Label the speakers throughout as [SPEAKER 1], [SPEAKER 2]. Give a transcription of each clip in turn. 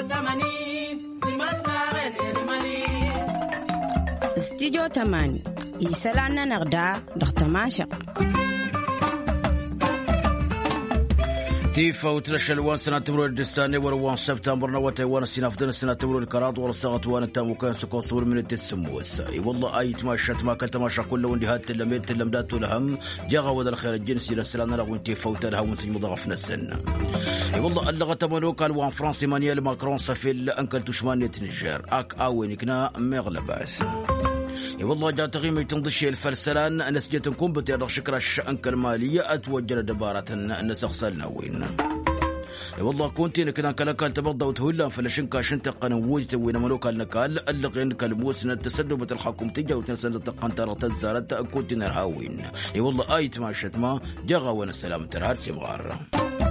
[SPEAKER 1] استديو 8 يسلعنا نغدا دغتماشق
[SPEAKER 2] تيفا وترش الوان سنة تمرور الدستاني وروان سبتمبر نوات ايوان السنافدين سنة تمرور الكرات ورصاغت وان التام وكان سكو صور من التسمو الساي والله اي تماشت ما كل تماشا كله وندي هات تلميت تلمدات لهم جاغا ود الخير الجنسي للسلام لا وانت فوتها ونسي مضاعفنا السنه والله اللغه تمنوك الوان فرنسي مانيال ماكرون سفيل انكل تشمانيه نيجر اك اوين كنا مغلباس والله جاء تغييم تنضشي الفرسلان نسجتكم بتيار شكرا الشأنك المالية أتوجل دبارة نسخسلنا وين والله كنت كنا كان تبضى وتهلا فلشنكا شنتق نوجت وين ملوك النكال اللقين كالموسن التسدبة الحكم تجا وتنسد تقنطر تزارت كنت نرهاوين والله آيت ما شتما جغا ونسلام ترهار سمغار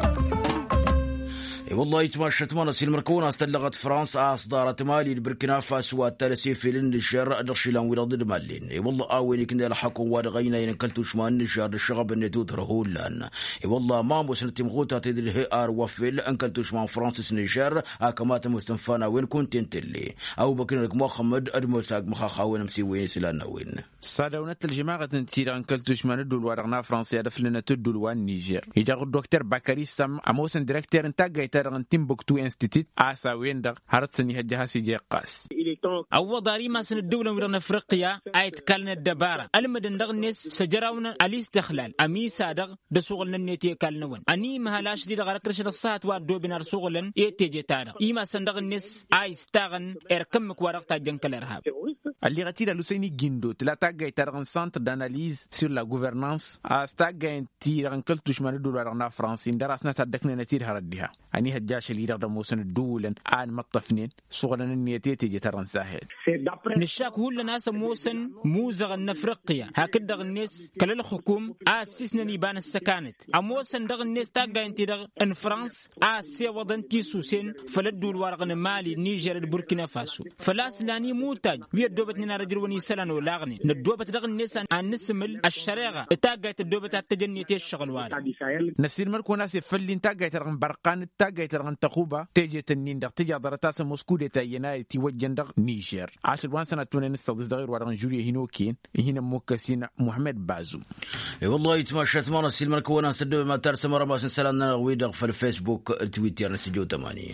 [SPEAKER 2] والله يتماشت مانس المركونة استلغت فرنسا أصدارت مالي البركنا فاسو التلسي في النشر الرشيلان ولاد مالين والله آوين كنا لحكم وارغينا ينكلتوش ما النشر الشغب الندود رهولان والله ما مسنتي مغوطة تدري آر وفل انكلتوش ما فرنسا نشر كمات مستنفانا وين كنت انتلي أو بكنك محمد المساق مخاخاوين مسيوين سلانا وين
[SPEAKER 3] صادونت الجماعة تنتير انكلتوش ما ندول وارغنا فرنسا دفلنا تدول وان نيجر يجاق الدكتور بكري سام أموسن ديركتير انتاق ترغن تيمبوكتو انستيتيوت آسا ويندغ هرتسني هجهاسي جيقاس
[SPEAKER 4] أو ضاري ما سن الدولة ورن أفريقيا آيت كالنا الدبارة المدن دغ الناس سجراونا الاستخلال أمي سادغ دسوغلنا النيتي كالنون أني مهلاش دي دغ ركرش الصات وادو بنار سوغلن يتيجي تارغ إيما سندغ الناس آيستاغن إركمك ورقتا جنك الإرهاب
[SPEAKER 3] اللي غتيرا لوسيني جندو تلاتا غاي تارغن سنتر داناليز سور لا غوفرنانس استا غاي تيرغن كلتوش من دول ورغنا فرنسي دراسنا تدكنا نتير هردها اني هجاش اللي رغد موسن الدولن ان مطفنين سوغلن النيتي تيجي ترن ساحل
[SPEAKER 4] نشاك هول ناس موسن موزغ النفرقيا هكذا الناس كل الحكوم اسسنا نيبان السكانت اموسن دغ الناس تاغا انت دغ ان فرنسا اسي ودن تيسوسين فلدول ورغنا مالي نيجر البوركينا فاسو فلاسلاني موتاج دوبتنا رجل وني سلانو لاغني ندوبت دغ الناس ان نسمل الشريعه تاغا الدوبت التجنيتي الشغل وار
[SPEAKER 3] نسير مركو ناس فلين تاغا ترغن برقان تاغا ترغن تخوبه تيجي تنين دغ تيجا درتاس موسكو تاينا تي وجن دغ نيجر 10 سنه تونين نستضيف دغير ورغن جوري هينوكين هنا موكسين محمد بازو
[SPEAKER 2] والله يتمشت مانا سيل مركو ناس دو ما ترسم رباس سلاننا ويدغ في الفيسبوك تويتر نسجو 8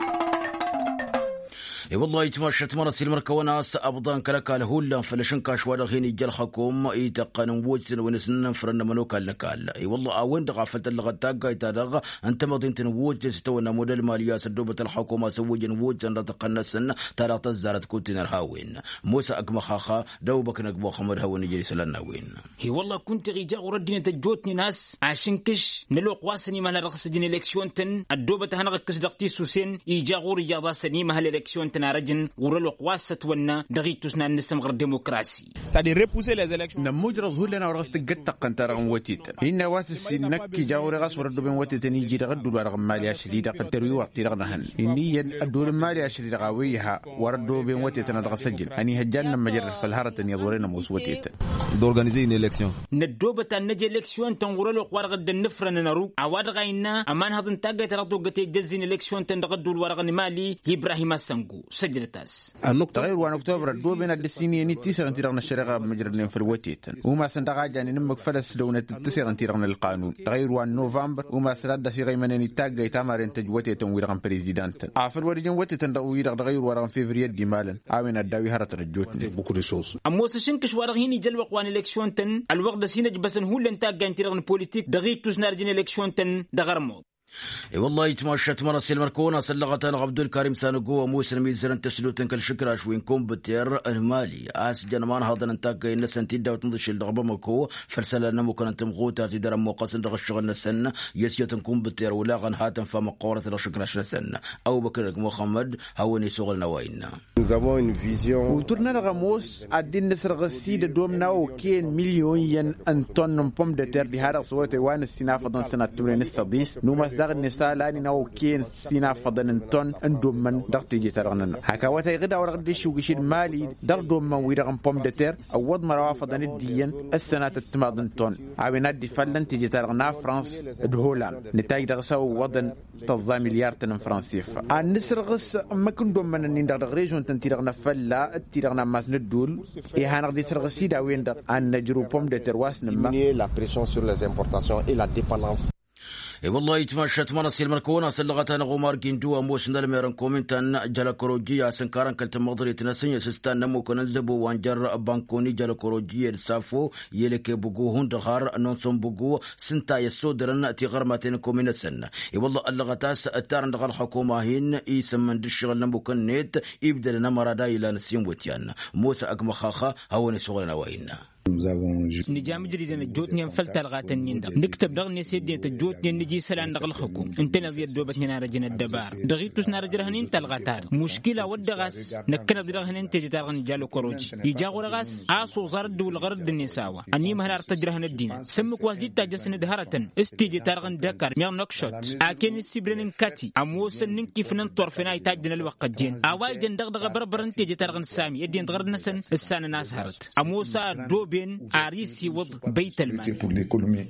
[SPEAKER 2] والله يتمشت مرسي المركوناس أبضان كلكال هولا فلشنكاش ودغيني جلخكم يتقن وجتن ونسنن فرن منوك النكال والله أوين دغا فتلغ تاقا يتدغ أنت مضين تنوج ستونا موديل ماليا سدوبة الحكومة سوجن وجن رتقنسن ترى تزارت كنتن الهاوين موسى أكمخاخا دوبك نقبو خمر هاوين يجري سلناوين
[SPEAKER 4] هي والله كنت غيجا وردني تجوتني ناس عشنكش نلو قواسني ما نرخصجني الإلكسيون تن الدوبة هنغكس دغتي سوسين يجا غور رياضة سني ما هالإلكسيون تن رجن ورلو قواسة ونا دغيتوسنا نسم غير ديمقراسي
[SPEAKER 3] سادي ريبوسي لي زيليكشن نموجر ظهور لنا ورغست قد قنترغن وتيت إن واسس نكي جاوري غاس وردو بين وتيت نيجي دغدو ورغ ماليا شديده قدري وقتي رغنهن إني الدول ماليا شديده غاويها وردو بين وتيت ندغ سجل اني هجان مجر فالهرة يضورين موسوتيت
[SPEAKER 5] d'organiser une élection
[SPEAKER 4] ندوبة نجي إلكسيون تنورلو قوارغ النفرن نرو عواد غاينا أمان هذن تاقا ترغدو قتي جزين إلكسيون تندغدو الورغ مالي إبراهيم السنغو سجلتاس
[SPEAKER 3] النقطة غير 1 أكتوبر الدول بين الدسيني ني تيسر انتيرغن الشريعة بمجرد في الوتيت وما سندغا جاني نمك فلس دونة تيسر انتيرغن القانون غير 1 نوفمبر وما سرد سي غيمنني تاقا يتامر انتج وتيت ويرغن بريزيدانت عفر ورجن وتيت ويرغ غير ورغن فيفريت جمالا آمن الداوي هرت رجوتني
[SPEAKER 5] beaucoup de choses
[SPEAKER 4] أموس شنكش ورغ هيني جلوق وان إلكسيون تن الوقت سينج بسن هو لن تاقا انتيرغن بوليتيك دغيتوس نارجن إلكسيون تن دغرمو
[SPEAKER 2] والله يتمشت مرسي المركونة سلغتان عبد الكريم سانقو وموسى ميزرن تسلوتن كل شكر وينكم بتير المالي اسجن مان هذا نتاك ان سنتي وتنضش الدغبه مكو فلسلنا ممكن انت مغوتا تدرم موقس دغ الشغل السنه يسيتنكم بتير ولا غن هاتن فمقوره الشكر سنه او بكر محمد هوني شغلنا وين
[SPEAKER 5] nous avons une vision
[SPEAKER 3] وترنا رغموس ادين نسر غسيد دوم ناو كين مليون ين انطن بوم دتر دي هذا صوت وان السنافه سنه تبرين السديس نوماس دغ النسال اني نو كين سينا فضن تون اندوم من دغ تيجي ترغنن هكا وتاي غدا ورغ دي شو غشي مالي دغ دوم من ويرغم بوم دتر او ود مروا فضن الدين السنه تتمادن تون عاونا دي فلن تيجي ترغنا فرانس دهولان نتاي دغ سو ودن تضا مليار تن فرنسيف ان نسرغس ما كندوم من ندغ دغ ريجون تنتيرغنا فلا تيرغنا ماس ندول اي هانغ دي سرغسي دا وين دغ ان نجرو بوم دتر واسن
[SPEAKER 5] la pression sur les importations et la dépendance.
[SPEAKER 2] اي والله يتمشت مرسي المركونه سلغتنا غمار جندو اموش ندلميرن كومنتان جالاكوروجيا سنكارن كلت مقدري تنسني سستان نمو كنزبو وانجر بانكوني جالاكوروجيا السافو يلك بوغو هندخار نونسون بوغو سنتا يسودرن تي غرمتين كومينسن اي والله اللغتاس التارن دغ الحكومه هين يسمن دشغل نمو كنيت يبدل نمرادا الى نسيم وتيان موسى اكمخاخه هوني شغلنا وينا
[SPEAKER 4] نجام جريدنا جوتني فلت الغاتن نندق نكتب دغ نسيدي تجوتني نجي سلان دغ الحكوم انت نذير دوبتني نارجنا الدبار دغيتوس نارجرهن انت الغاتار مشكله ودغاس نكنا درهن انت جدارن جالو كروجي يجاغو رغاس اسو زرد والغرد النساوه اني مهلار تجرهن الدين سمك والدي تاجسن دهرتن استيجي تارغن دكر مير نكشوت اكن سيبرن كاتي اموس ننكي فنن طرفنا يتاجن الوقت جين اواي جن دغ بربرن تيجي تارغن سامي يدين دغر نسن السان ناس هرت اموسا دو بين عريسي وض بيت المال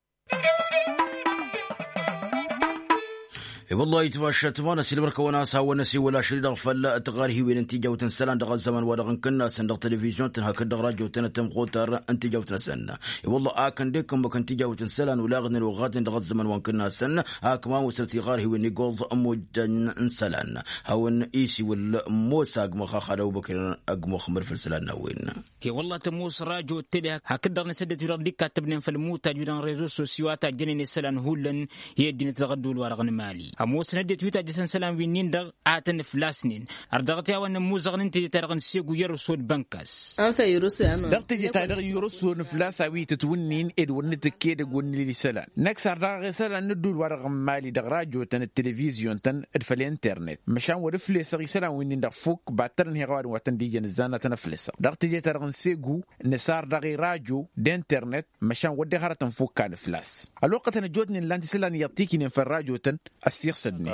[SPEAKER 2] والله يتمشت ما نسي المركونه ساو نسي ولا شريد غفل تغاري وين انت جوتن سلان دغ الزمن ودغن كنا سندغ تلفزيون تنهك دغ راديو تنتم خوتر انت جوتن سن والله اكن ديكم بكنت جوتن سلان ولا غن الوغات دغ الزمن وان كنا سن اكما وصلتي غاري وين جوز اموجن سلان هون ايسي والموسى اقمخ خدو بكر اقمخ مرفل سلان وين
[SPEAKER 4] كي والله تموس راجو تلي هكذا نسدت رديك كاتبنا في الموت جودان ريزو سوسيوات جنين سلان هولن هي دين تغدول ورغن مالي اموس ندي تويتا جسن سلام وينين دغ اتن فلاسنين اردغتيا ون موزغن انت ترغن سيغو يرسود بنكاس
[SPEAKER 3] انت يرسو انا دغتي تايدغ يرسو نفلاس وي تتونين ادون تكيد غون لي سلام نكسر دغ سلام ندول ورغ مالي دغ راديو تن التلفزيون تن ادفل انترنت مشان ورفليس سلام وينين دغ فوك باترن هيغوار وتن دي جنزانه تنفلس دغتي ترغن سيغو نسار دغ راديو دانترنت مشان ودي هرتن فوك كان فلاس الوقت انا جوتني لانتي سلام يعطيكني في الراديو تن يقصدني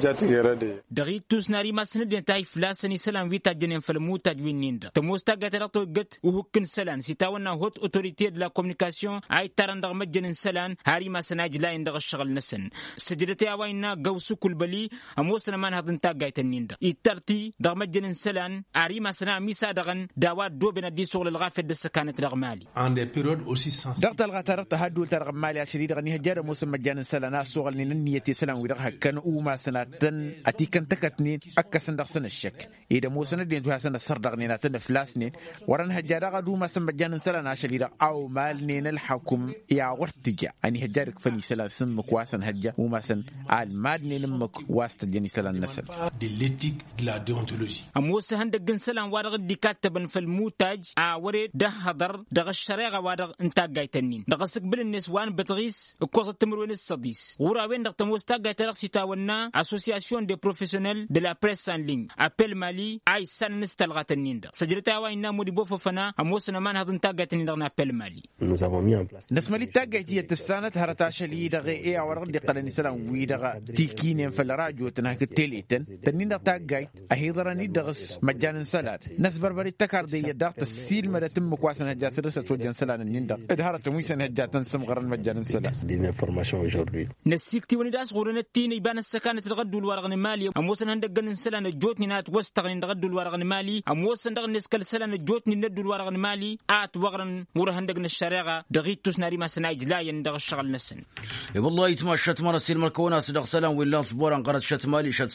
[SPEAKER 3] دغيتوس ناري ما سند تاي فلاسني سلام ويتا جنين فلموتا جوينيندا تموستا غاتراتو غت وهكن سلان سيتاونا هوت اوتوريتي دو لا كومونيكاسيون اي تارندغ مجنن سلان هاري ما سناج لا اندغ الشغل نسن سجدتي اوينا غوسو كلبلي اموسنا مان هادن تا غايتنيندا يترتي دغ مجنن سلان اري ما سنا ميسا دغن داوات دو بنا دي سوغل الغافد دسكانت رغمالي عند بيريود اوسي سانس دغت الغاترت هادو ترغمالي عشري دغني هجار موسم مجنن سلان سوغل نيتي سلام ويدغ كان وما سنتن اتيكن تكتني اكسن دغسن الشك اذا مو سند دين تو سنه سردغنينا تن فلاسني ورن هجارا دو ما سن بجان سلنا شليرا او مالنين الحكم يا ورتجا اني هجارك فني سلاسن مكواسن هجا وما سن المادني لمك واست جني سلان نسل دي ليتيك لا ديونتولوجي اموس هندغن سلان وادغ دي كاتبن في الموتاج وريد ده حضر دغ الشريعه وادغ انت غايتنين دغ سقبل الناس وان بتغيس كوز التمرون السديس وراوين دغ تموستا غايتر سيتاونا Association des professionnels de la presse en ligne appel Mali ay san nistalgatanninda sajirta wa inna modi bofofana amosna man hadun tagatanninda na appel Mali nous avons mis en place nasmali tagati tsanat harata shali daga e awar di qalani salam wi daga tikinen fal radio tanaka teliten tanninda tagait ahidarani dagas majanan salad nas barbari takar de yadaq tasil madatum kwasana jasir sa tojan salanan ninda idharatu wisan hajatan samgaran majanan salad des informations aujourd'hui nasikti woni das gurunatini bana كانت تغدو الورغن مالي اموسن هندغن سلان جوتني نات وستغن تغدو الورغن مالي اموسن دغن نسكل سلان جوتني ندو الورغن مالي ات وغرن ور هندغن الشريعه دغيتوس ناري ما سناج لا يندغ الشغل نسن والله يتمشت مرسل مركونه صدق سلام ولا صبوران قرات شت مالي شت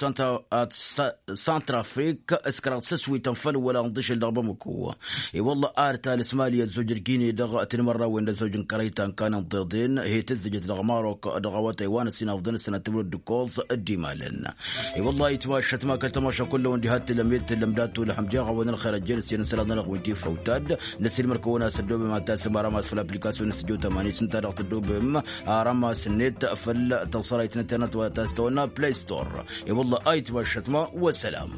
[SPEAKER 3] سانتر افريك اسكرات سوي تنفل ولا ندش الضربه مكوه اي والله ارتا الاسماليه الزوج الجيني دغ مره وين زوج كريتان كان ضدين هي تزجت دغمارو دغوا تايوان سنه افضل سنه تبرد كوز الدمالنا اي والله يتمشت ما كلتماشى كله وندي هات لميت لمداتو لحمجاغه ون الخير الجلس ينسلنا لغويتي فوتاد نسيل مركونه سدوب ما تسمى رماس في الابليكاسيون استوديو 80 سنه دغت دوب رماس النت فل توصلت انترنت وتستونا بلاي ستور اي والله ايت وشتما والسلام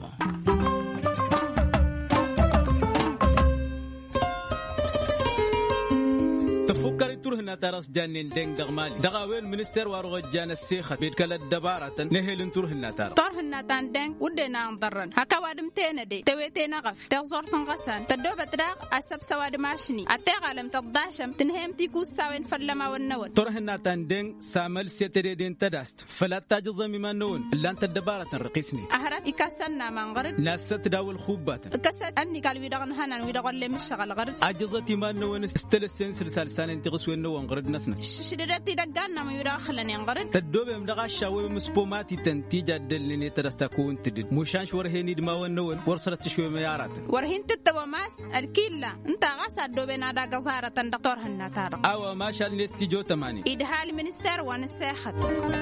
[SPEAKER 6] ترهنا ترس جانين دين دغمالي دغاوين منستر وارغجان السيخة بيتكال الدبارة نهيل ترهنا
[SPEAKER 7] ترهنا تاندين ودينا نضرن هكا وادمتين دي تويتين غف تغزور تنغسان تدوبة دراغ أسب سواد ماشني أتغالم تضاشم تنهم تيكو ساوين فلما والنون
[SPEAKER 6] ترهنا تاندين سامل سيتريدين تداست فلا تاجزمي ما نون إلا أنت الدبارة رقيسني
[SPEAKER 7] أهرت إكاسنا منغرد
[SPEAKER 6] ناس تداول خوبات
[SPEAKER 7] كسد أني قال ويدغن هنان ويدغن لي مش شغل غرد
[SPEAKER 6] أجزتي ما نون استلسين سلسال انتغسوين نون غرد نسنا
[SPEAKER 7] شدرتي دقانا ما يداخلني غرد
[SPEAKER 6] تدوبة مدغا شاوي مسبوماتي تنتيجة دلني تدستاكون تدد مشانش ورهيني دما ونون ورسلت شوي ميارات
[SPEAKER 7] ورهين تتوماس الكيلا انت غاسا دوبنا دا غزارة دكتور هنا تارق
[SPEAKER 6] أو ما شاء الله استيجو تماني
[SPEAKER 7] إدهال منستر ونساخت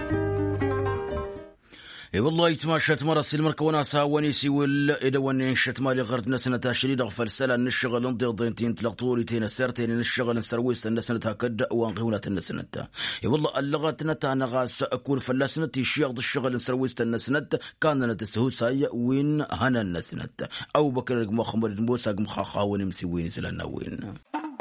[SPEAKER 2] اي والله يتماشت مرة سلمرك وناسا ونيسي ولا إذا ونشت مالي غرد نسنة شريد غفل سلا نشغل نضيضين تلقطوري تين سرتين نشغل نسرويست النسنة هكذا وانغيونة النسنة اي والله اللغات نتا نغاس أكل فلسنة شياغ الشغل نسرويست النسنة كان نتسهوساي وين هنا النسنة أو بكر مخمر موسى مخاخا ونمسي وين سلنا وين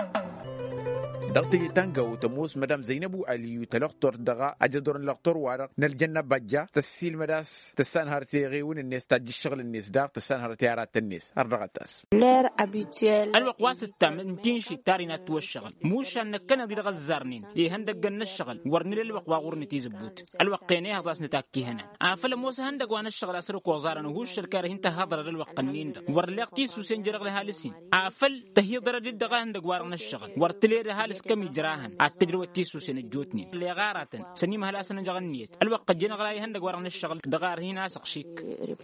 [SPEAKER 3] دغتي تانغا وتموس مدام زينب علي تلقطر دغا اجدور لقطر وارق نلجنة بجا تسيل مداس تسان هارتي غيون الناس تاج الشغل الناس داق تسان هارتي عرات الناس الرغتاس
[SPEAKER 8] لير ابيتيل
[SPEAKER 4] الوقواس التامن تنشي تارينات والشغل موش انك كان دي غزارنين هندق قلنا الشغل ورني الوقوا غورني تيزبوت الوقيني هضاس نتاكي هنا افل موس هندق وانا الشغل اسرق وزارن وهوش الكار انت هضر للوقنين ورلقتي سوسين جرغ لها لسين افل تهيضر الدغا هندق وارنا الشغل ورتلي هالس كم يجراهن التجربة تيسو سنجوتني اللي غارة سنيم هلا سنجغنيت الوقت جينا غلاي هندق ورنا الشغل دغار هنا سقشيك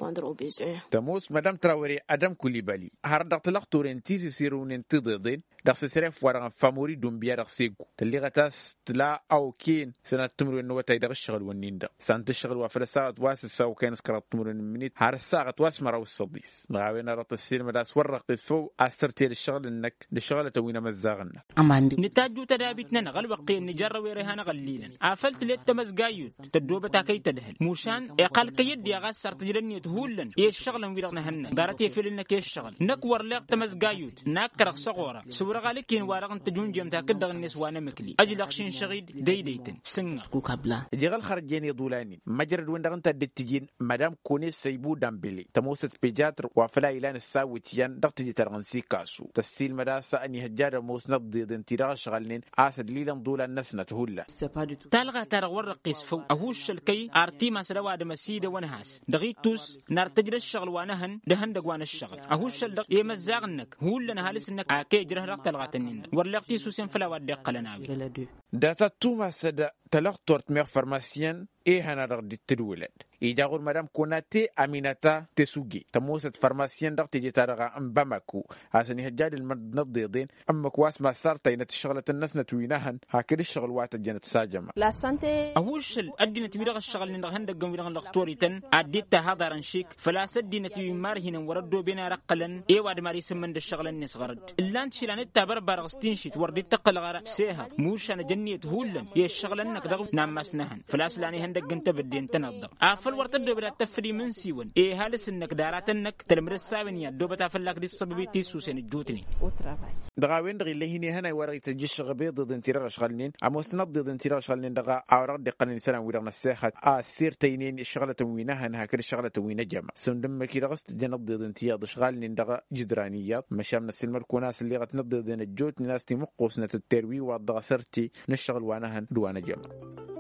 [SPEAKER 3] تموس مدام تراوري ادم كوليبالي هردق تلقطورين تيسي سيرون تضيضين داس سيرف ورغ فاموري دومبيا رقسيكو تلغتاس تلا او كين سنه تمر انه تايدغ الشغل ونيندا سانت الشغل وفلسات واس ساو كان سكرت تمر منيت هرساغه واس مرا والصديس مغاوينا رط السير مداس ورق تسفو استرتي الشغل انك الشغل توينا مزاغنا
[SPEAKER 4] نتاجو تدابيتنا غل وقي نجر ويرهانا قليلا عفلت ليت مزغايوت تدوبه تاكي تدهل موشان يقال كيد يا غسر تجرني تهولن ايه الشغل ويرغنا هن دارتي فيلنك ايه الشغل نكور ليق تمزغايوت ناكرق صغوره ورغالكين وارغن تجون جمتا كدغ الناس وانا مكلي اجل اخشين شغيد ديديتن سنغ
[SPEAKER 8] كوكابلا
[SPEAKER 3] جيغال خرجيني دولاني مجرد وندغن تدتجين مدام كوني سيبو دامبلي تموست بيجاتر وفلا إلان الساويتيان دغتجي ترغنسي كاسو تسيل مداسة أني هجار موس نضيض انتراغ شغلين آسد ليلان دولا الناس نتهولا
[SPEAKER 4] تالغا ترغور رقيس فو أهوش الكي آرتي ما سدوا دمسيدة ونهاس دغيتوس نار تجري الشغل وانهن دهن دقوان الشغل أهوش الدق يمزاغنك هول لنا هالسنك آكي جره رق تلغاتنين ورلقتي سوسين فلا ودق لناوي
[SPEAKER 3] داتا توما سدا تلقطورت مير فارماسيان ايه هنا رغد التدولد إذا غور مدام كوناتي أميناتا تسوجي تموست فارماسيان دغتي جتارغا أم باماكو هاسني هجاد المرد نضيضين أما كواس ما صار تينت الشغلة الناس نتوينهن هكذا الشغل وقت الجنة ساجمة
[SPEAKER 8] لا سانتي
[SPEAKER 4] أهوش الأدينة تبيرغ الشغل لنغهن دقم بيرغن لغطوريتن أديت هذا رنشيك فلا سدينة تبيمارهن وردو بنا رقلا إيه واد ماري سمند الشغل الناس غرد اللان تشيلانتا بربار غستينشيت وردي تقل غرا سيها موش أنا جنية هولن يه الشغل أنك دغم نام مسنهن فلا سلاني هندق انت بدين تنظم أفل ورتدو بلا تفري من سيون إيه هالس إنك دارات إنك تلمر السابنية دو بتافلك دي السبب تيسو سنجوتني
[SPEAKER 3] دغاوين دغي لهيني هنا ورغي تجيش غبي ضد انتراغ شغلين اموس ضد انتراغ شغلين دغا اورق دقن سنه ويرنا الساحه سير تينين الشغله وينها هكذا الشغله وين جمع سندم كي رغست جن ضد انتياض شغالين دغا جدرانيات مشامنا السلمر كوناس اللي غتنضد الجوت ناس تمقوسنه التروي وضغ سرتي نشغل وانها دوانا جمع